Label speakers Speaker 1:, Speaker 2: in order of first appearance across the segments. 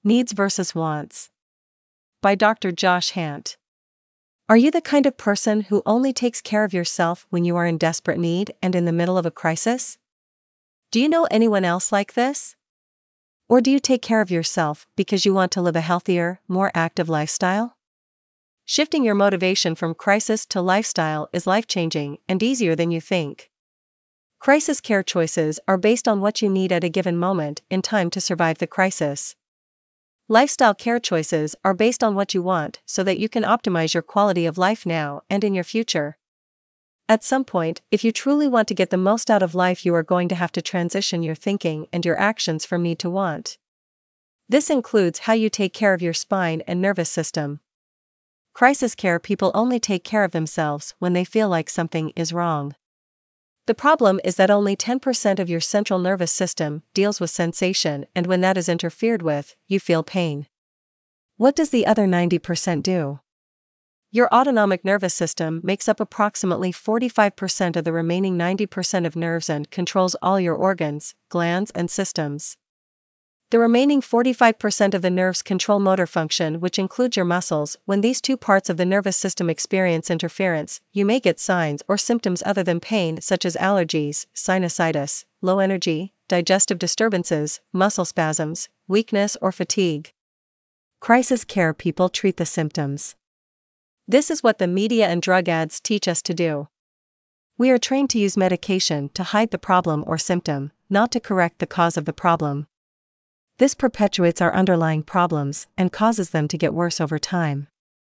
Speaker 1: Needs versus Wants. By Dr. Josh Hant. Are you the kind of person who only takes care of yourself when you are in desperate need and in the middle of a crisis? Do you know anyone else like this? Or do you take care of yourself because you want to live a healthier, more active lifestyle? Shifting your motivation from crisis to lifestyle is life-changing and easier than you think. Crisis care choices are based on what you need at a given moment in time to survive the crisis. Lifestyle care choices are based on what you want so that you can optimize your quality of life now and in your future. At some point, if you truly want to get the most out of life, you are going to have to transition your thinking and your actions from need to want. This includes how you take care of your spine and nervous system. Crisis care people only take care of themselves when they feel like something is wrong. The problem is that only 10% of your central nervous system deals with sensation, and when that is interfered with, you feel pain. What does the other 90% do? Your autonomic nervous system makes up approximately 45% of the remaining 90% of nerves and controls all your organs, glands, and systems. The remaining 45% of the nerves control motor function, which includes your muscles. When these two parts of the nervous system experience interference, you may get signs or symptoms other than pain, such as allergies, sinusitis, low energy, digestive disturbances, muscle spasms, weakness, or fatigue. Crisis care people treat the symptoms. This is what the media and drug ads teach us to do. We are trained to use medication to hide the problem or symptom, not to correct the cause of the problem. This perpetuates our underlying problems and causes them to get worse over time.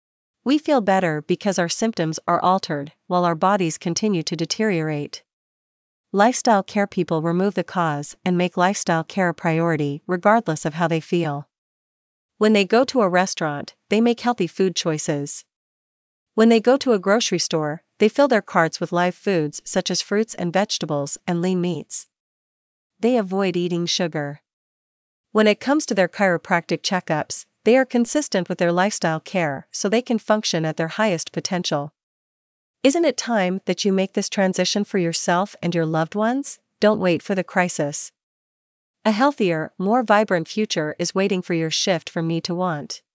Speaker 1: We feel better because our symptoms are altered, while our bodies continue to deteriorate. Lifestyle care people remove the cause and make lifestyle care a priority regardless of how they feel. When they go to a restaurant, they make healthy food choices. When they go to a grocery store, they fill their carts with live foods such as fruits and vegetables and lean meats. They avoid eating sugar. When it comes to their chiropractic checkups, they are consistent with their lifestyle care so they can function at their highest potential. Isn't it time that you make this transition for yourself and your loved ones? Don't wait for the crisis. A healthier, more vibrant future is waiting for your shift from need to want.